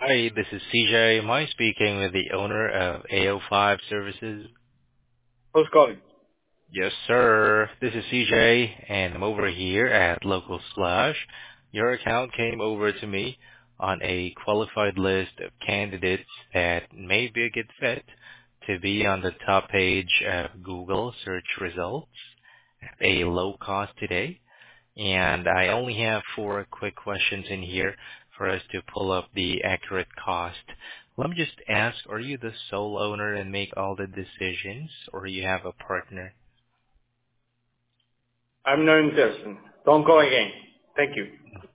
Hi, this is CJ. Am I speaking with the owner of AO5 Services? Who's calling? Yes, sir. This is CJ, and I'm over here at Local Splash. Your account came over to me on a qualified list of candidates that may be a good fit to be on the top page of Google search results at a low cost today. And I only have four quick questions in here for us to pull up the accurate cost. Let me just ask, are you the sole owner and make all the decisions, or you have a partner? I'm not interested. Don't call again. Thank you.